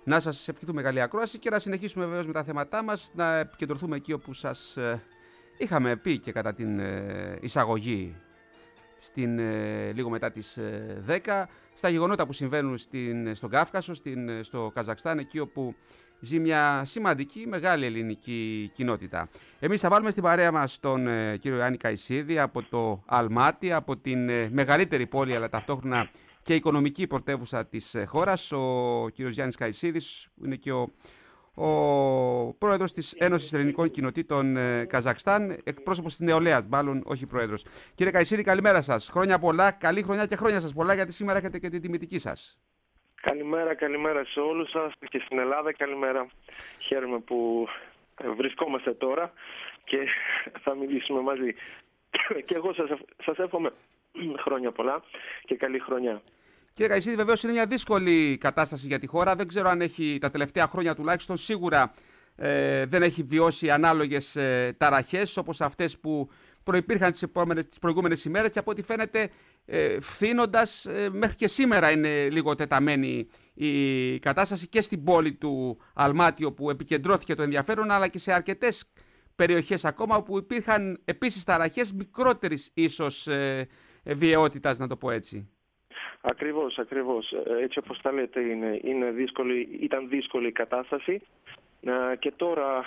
Να σας ευχηθούμε καλή ακρόαση και να συνεχίσουμε βεβαίως με τα θέματά μας, να επικεντρωθούμε εκεί όπου σας είχαμε πει και κατά την εισαγωγή λίγο μετά τις 10, στα γεγονότα που συμβαίνουν στον Κάφκασο, στο Καζακστάν, εκεί όπου ζει μια σημαντική, μεγάλη ελληνική κοινότητα. Εμείς θα βάλουμε στην παρέα μας τον κύριο Ιωάννη Καϊσίδη από το Αλμάτι, από την μεγαλύτερη πόλη αλλά ταυτόχρονα και οικονομική πρωτεύουσα της χώρας. Ο κύριος Γιάννης Καϊσίδης είναι και ο πρόεδρος της Ένωσης Ελληνικών Κοινοτήτων Καζακστάν, εκπρόσωπος της νεολαίας, μάλλον όχι πρόεδρος. Κύριε Καϊσίδη, καλημέρα σας. Χρόνια πολλά, καλή χρονιά και χρόνια σας πολλά, γιατί σήμερα έχετε και την τιμητική σας. Καλημέρα σε όλους σας και στην Ελλάδα. Καλημέρα. Χαίρομαι που βρισκόμαστε τώρα και θα μιλήσουμε μαζί. Και εγώ σας εύχομαι χρόνια πολλά και καλή χρονιά. Κύριε Καϊσίδη, βεβαίως είναι μια δύσκολη κατάσταση για τη χώρα. Δεν ξέρω αν έχει τα τελευταία χρόνια τουλάχιστον, σίγουρα δεν έχει βιώσει ανάλογες ταραχές όπως αυτές που προϋπήρχαν τις προηγούμενες ημέρες και από ό,τι φαίνεται φθήνοντας μέχρι και σήμερα είναι λίγο τεταμένη η κατάσταση και στην πόλη του Αλμάτι όπου επικεντρώθηκε το ενδιαφέρον, αλλά και σε αρκετές περιοχές ακόμα όπου υπήρχαν επίσης ταραχές μικρότερης ίσως βιαιότητας, να το πω έτσι. Ακριβώς. Έτσι όπως τα λέτε ήταν δύσκολη η κατάσταση και τώρα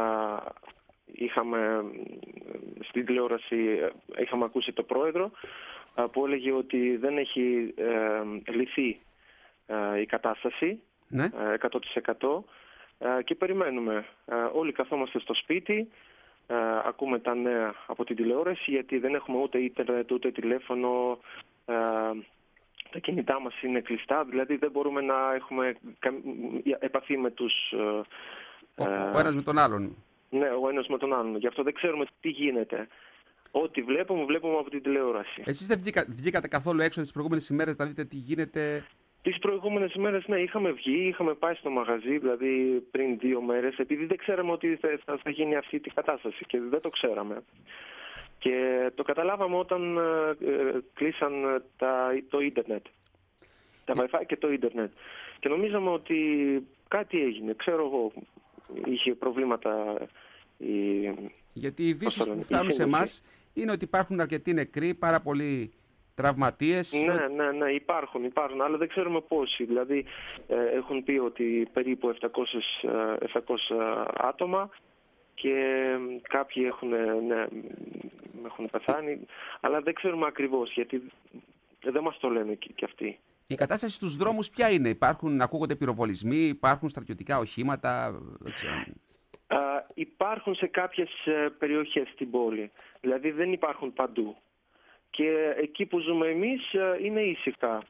είχαμε στην τηλεόραση είχαμε ακούσει το πρόεδρο που έλεγε ότι δεν έχει λυθεί η κατάσταση 100% και περιμένουμε. Όλοι καθόμαστε στο σπίτι, ακούμε τα νέα από την τηλεόραση γιατί δεν έχουμε ούτε ίντερνετ ούτε τηλέφωνο. Τα κινητά μας είναι κλειστά, δηλαδή δεν μπορούμε να έχουμε επαφή με τους... Ο ένας με τον άλλον. Ναι, ο ένας με τον άλλον. Γι' αυτό δεν ξέρουμε τι γίνεται. Ό,τι βλέπουμε από την τηλεόραση. Εσείς δεν βγήκατε καθόλου έξω τις προηγούμενες ημέρες να δείτε τι γίνεται? Τις προηγούμενες ημέρες, ναι, είχαμε βγει, είχαμε πάει στο μαγαζί, δηλαδή πριν 2 μέρες, επειδή δεν ξέραμε ότι θα γίνει αυτή η κατάσταση και δεν το ξέραμε. Και το καταλάβαμε όταν κλείσαν το ίντερνετ, τα Wi-Fi και το ίντερνετ. Και νομίζαμε ότι κάτι έγινε, ξέρω εγώ, είχε προβλήματα. Γιατί οι ειδήσεις που φτάνουν σε εμάς είναι ότι υπάρχουν αρκετοί νεκροί, πάρα πολλοί τραυματίες. Ναι, υπάρχουν, αλλά δεν ξέρουμε πόσοι. Δηλαδή έχουν πει ότι περίπου 700 άτομα και κάποιοι έχουν πεθάνει, αλλά δεν ξέρουμε ακριβώς γιατί δεν μας το λένε και αυτοί. Η κατάσταση στους δρόμους ποια είναι? Ακούγονται πυροβολισμοί, υπάρχουν στρατιωτικά οχήματα? Υπάρχουν σε κάποιες περιοχές στην πόλη, δηλαδή δεν υπάρχουν παντού. Και εκεί που ζούμε εμείς είναι ήσυχα.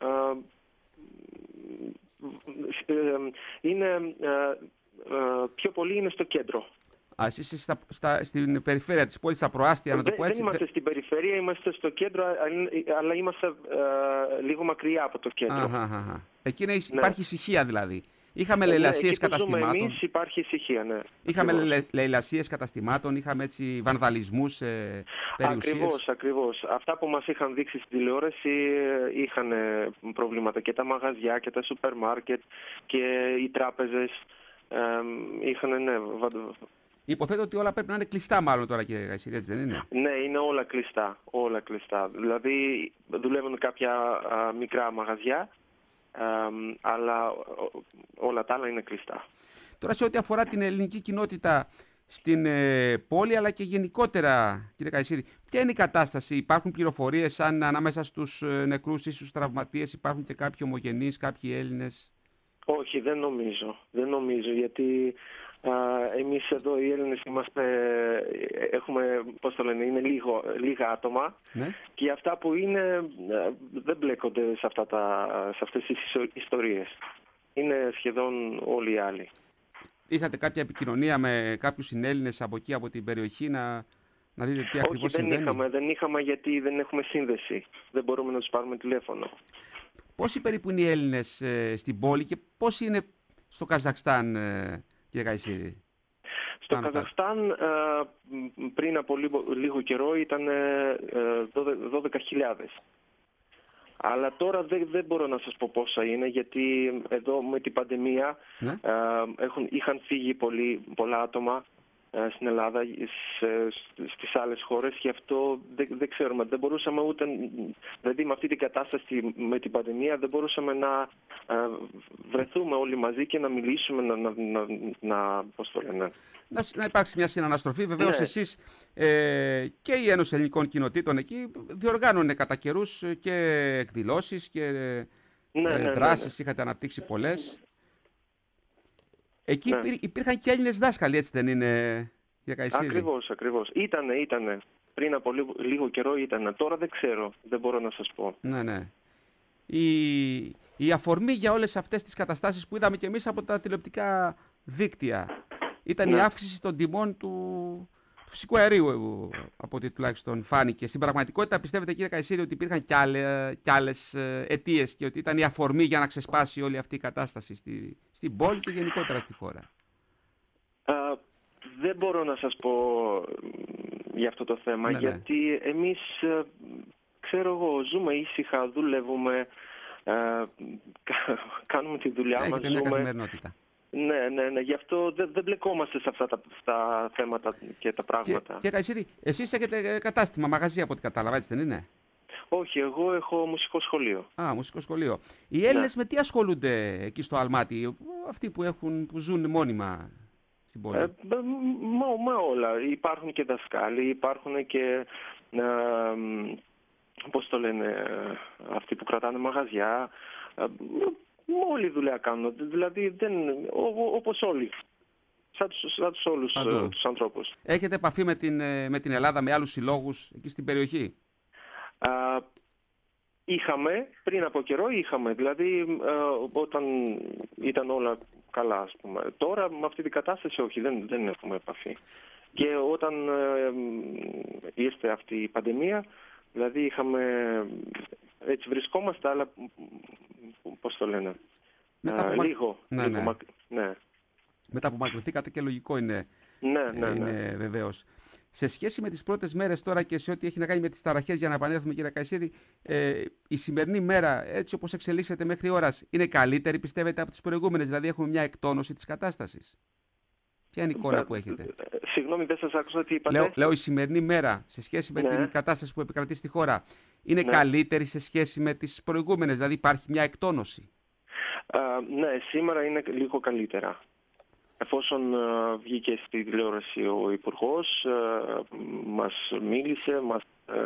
Πιο πολύ είναι στο κέντρο. Εσείς είστε στην περιφέρεια της πόλης, στα προάστια, να το πω έτσι? Δεν είμαστε στην περιφέρεια, είμαστε στο κέντρο, αλλά είμαστε λίγο μακριά από το κέντρο. Εκεί υπάρχει ησυχία δηλαδή. Είχαμε λαιλασίες καταστημάτων. Εμείς υπάρχει ησυχία, ναι. Είχαμε λαιλασίες καταστημάτων, είχαμε έτσι βανδαλισμούς περιουσίες. Ακριβώς. Αυτά που μας είχαν δείξει στην τηλεόραση είχαν προβλήματα. Και τα μαγαζιά και τα σούπερ μάρκετ και οι τράπεζες είχαν, Υποθέτω ότι όλα πρέπει να είναι κλειστά μάλλον τώρα, κύριε Καϊσίδη, έτσι δεν είναι? Ναι, είναι όλα κλειστά. Δηλαδή δουλεύουν κάποια μικρά μαγαζιά, αλλά όλα τα άλλα είναι κλειστά. Τώρα σε ό,τι αφορά την ελληνική κοινότητα στην πόλη αλλά και γενικότερα, κύριε Καϊσίδη, ποια είναι η κατάσταση? Υπάρχουν πληροφορίες αν ανάμεσα στους νεκρούς ή στους τραυματίες υπάρχουν και κάποιοι ομογενείς, κάποιοι Έλληνες? Όχι, δεν νομίζω γιατί εμείς εδώ οι Έλληνες έχουμε, είναι λίγα άτομα, ναι. Και αυτά που είναι δεν μπλέκονται σε αυτές τις ιστορίες. Είναι σχεδόν όλοι οι άλλοι. Είχατε κάποια επικοινωνία με κάποιους συνέλληνες από εκεί, από την περιοχή, να δείτε τι ακριβώς συμβαίνει? Όχι, δεν είχαμε γιατί δεν έχουμε σύνδεση. Δεν μπορούμε να τους πάρουμε τηλέφωνο. Πόσοι περίπου είναι οι Έλληνες στην πόλη και πόσοι είναι στο Καζακστάν, κύριε Καϊσίδη? Στο Καζακστάν πριν από λίγο καιρό ήταν 12.000. Αλλά τώρα δεν μπορώ να σας πω πόσα είναι, γιατί εδώ με την πανδημία είχαν φύγει πολλά άτομα στην Ελλάδα, στις άλλες χώρες, γι' αυτό δεν ξέρουμε. Δεν μπορούσαμε ούτε, δηλαδή με αυτή την κατάσταση με την πανδημία, δεν μπορούσαμε να βρεθούμε όλοι μαζί και να μιλήσουμε, πώς το λένε. Να υπάρξει μια συναναστροφή. Βεβαίως εσείς και η Ένωση Ελληνικών Κοινοτήτων εκεί διοργάνωνε κατά καιρούς και εκδηλώσεις και δράσεις, είχατε αναπτύξει πολλές. Εκεί υπήρχαν και Έλληνες δάσκαλοι, έτσι δεν είναι, για Καϊσίδη? Ακριβώς. Ήτανε. Πριν από λίγο καιρό ήτανε. Τώρα δεν ξέρω. Δεν μπορώ να σας πω. Ναι. Η αφορμή για όλες αυτές τις καταστάσεις που είδαμε και εμείς από τα τηλεοπτικά δίκτυα ήταν η αύξηση των τιμών του φυσικού αερίου, από ό,τι τουλάχιστον φάνηκε. Στην πραγματικότητα πιστεύετε, κύριε Καϊσίδη, ότι υπήρχαν κι άλλες αιτίες και ότι ήταν η αφορμή για να ξεσπάσει όλη αυτή η κατάσταση στην πόλη και γενικότερα στη χώρα? Δεν μπορώ να σας πω για αυτό το θέμα, γιατί εμείς, ξέρω εγώ, ζούμε ήσυχα, δουλεύουμε, κάνουμε τη δουλειά μας. Έχετε μια καθημερινότητα. Ναι. Γι' αυτό δεν μπλεκόμαστε σε αυτά τα θέματα και τα πράγματα. Και Καϊσίδη, εσείς έχετε κατάστημα, μαγαζί από ό,τι κατάλαβα, έτσι δεν είναι? Όχι, εγώ έχω μουσικό σχολείο. Μουσικό σχολείο. Οι Έλληνες με τι ασχολούνται εκεί στο Αλμάτι, αυτοί που ζουν μόνιμα στην πόλη? Μα όλα. Υπάρχουν και δασκάλοι, υπάρχουν και, πώς το λένε, αυτοί που κρατάνε μαγαζιά. Όλη δουλειά κάνουν, δηλαδή όπως όλοι, σαν τους όλους τους ανθρώπους. Έχετε επαφή με την Ελλάδα, με άλλους συλλόγους εκεί στην περιοχή? Είχαμε, πριν από καιρό δηλαδή όταν ήταν όλα καλά, ας πούμε. Τώρα με αυτή την κατάσταση όχι, δεν έχουμε επαφή. Και όταν ήρθε αυτή η πανδημία, δηλαδή έτσι βρισκόμαστε, αλλά πώς το λένε, λίγο. Ναι. Μετά που μακρυνθήκατε, και λογικό είναι, είναι βεβαίως. Σε σχέση με τις πρώτες μέρες τώρα και σε ό,τι έχει να κάνει με τις ταραχές, για να επανέλθουμε, κύριε Καϊσίδη, η σημερινή μέρα, έτσι όπως εξελίσσεται μέχρι ώρας, είναι καλύτερη, πιστεύετε, από τις προηγούμενες? Δηλαδή έχουμε μια εκτόνωση της κατάστασης? Ποια είναι η εικόνα που έχετε? Συγγνώμη, δεν σας άκουσα τι είπατε. Λέω η σημερινή μέρα, σε σχέση με την κατάσταση που επικρατεί στη χώρα, είναι καλύτερη σε σχέση με τις προηγούμενες? Δηλαδή υπάρχει μια εκτόνωση? Ναι, σήμερα είναι λίγο καλύτερα. Εφόσον βγήκε στη τηλεόραση ο Υπουργός, μας μίλησε, μας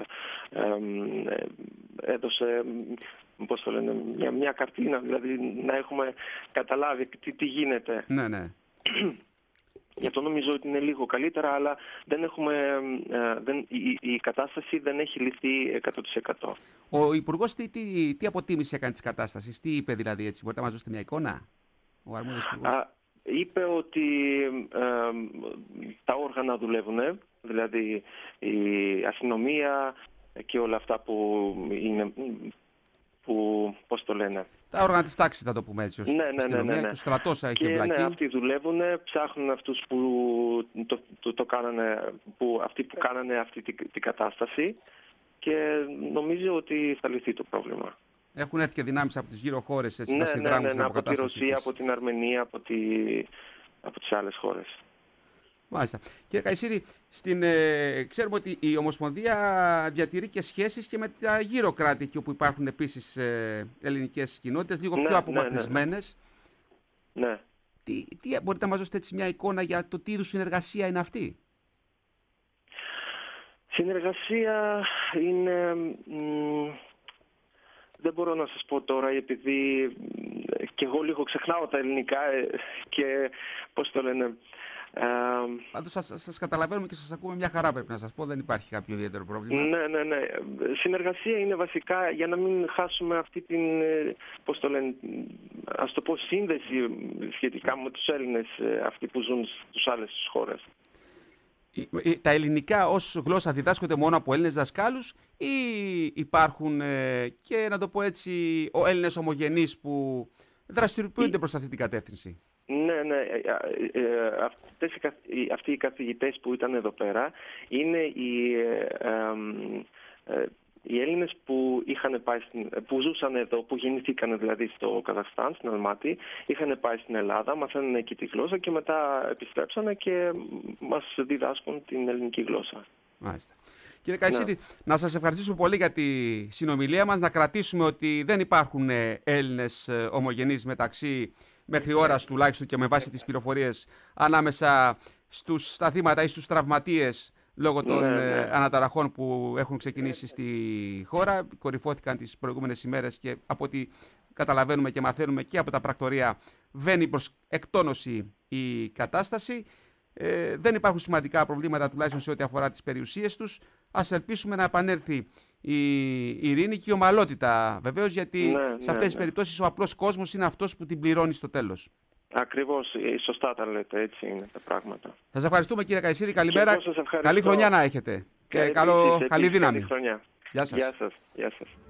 έδωσε, πώς το λένε, μια καρτίνα, δηλαδή να έχουμε καταλάβει τι γίνεται. Ναι. Γι' αυτό νομίζω ότι είναι λίγο καλύτερα, αλλά η κατάσταση δεν έχει λυθεί 100%. Ο Υπουργός τι αποτίμηση έκανε της κατάστασης, τι είπε δηλαδή, έτσι? Μπορείτε να μας δώσετε μια εικόνα, ο αρμόδιος Υπουργός? Είπε ότι τα όργανα δουλεύουν, δηλαδή η αστυνομία και όλα αυτά πώς το λένε. Τα όργανα της τάξης, θα το πούμε έτσι. Ναι. Και ο στρατός έχει εμπλακεί. Και αυτοί δουλεύουν, ψάχνουν αυτούς αυτοί που κάνανε αυτή την κατάσταση, και νομίζω ότι θα λυθεί το πρόβλημα. Έχουν έρθει και δυνάμεις από τις γύρω χώρες, έτσι, να συνδράμουν στην αποκατάσταση? Από τη Ρωσία, από την Αρμενία, από τις άλλες χώρες. Μάλιστα. Κύριε Καϊσίδη, ξέρουμε ότι η Ομοσπονδία διατηρεί και σχέσεις και με τα γύρω κράτη, εκεί όπου υπάρχουν επίσης ελληνικές κοινότητες, λίγο πιο απομακρυσμένες. Ναι. Μπορείτε να μας δώσετε έτσι μια εικόνα για το τι είδους συνεργασία είναι αυτή? Συνεργασία είναι... Δεν μπορώ να σας πω τώρα, επειδή και εγώ λίγο ξεχνάω τα ελληνικά και πώς το λένε... Πάντως σας καταλαβαίνουμε και σας ακούμε μια χαρά, πρέπει να σας πω, δεν υπάρχει κάποιο ιδιαίτερο πρόβλημα. Ναι. Συνεργασία είναι βασικά για να μην χάσουμε αυτή την, πώς το λένε, ας το πω, σύνδεση σχετικά με τους Έλληνες, αυτοί που ζουν στις άλλες χώρες. Τα ελληνικά ως γλώσσα διδάσκονται μόνο από Έλληνες δασκάλους, ή υπάρχουν και, να το πω έτσι, Έλληνες ομογενείς που δραστηριοποιούνται προς αυτή την κατεύθυνση? Ναι. Αυτοί οι καθηγητές που ήταν εδώ πέρα είναι οι Έλληνες που, που ζούσαν εδώ, που γεννηθήκαν δηλαδή στο Καζαχστάν, στην Αλμάτη, είχαν πάει στην Ελλάδα, μαθαίνουν εκεί τη γλώσσα και μετά επιστρέψανε και μας διδάσκουν την ελληνική γλώσσα. Μάλιστα. Κύριε Καϊσίδη, να σας ευχαριστήσουμε πολύ για τη συνομιλία μας, να κρατήσουμε ότι δεν υπάρχουν Έλληνες ομογενείς μεταξύ, μέχρι ώρας τουλάχιστον και με βάση τις πληροφορίες, ανάμεσα στα θύματα ή στους τραυματίες λόγω των αναταραχών που έχουν ξεκινήσει στη χώρα. Κορυφώθηκαν τις προηγούμενες ημέρες και από ό,τι καταλαβαίνουμε και μαθαίνουμε και από τα πρακτορία βαίνει προς εκτόνωση η κατάσταση. Δεν υπάρχουν σημαντικά προβλήματα, τουλάχιστον σε ό,τι αφορά τις περιουσίες τους. Ας ελπίσουμε να επανέλθει η ειρήνη και η ομαλότητα, βεβαίως, γιατί σε αυτές τις περιπτώσεις ο απλός κόσμος είναι αυτός που την πληρώνει στο τέλος. Ακριβώς, σωστά τα λέτε, έτσι είναι τα πράγματα. Σας ευχαριστούμε, κύριε Καϊσίδη, καλημέρα. Καλή χρονιά να έχετε και καλή δύναμη. Γεια σας. Γεια σας.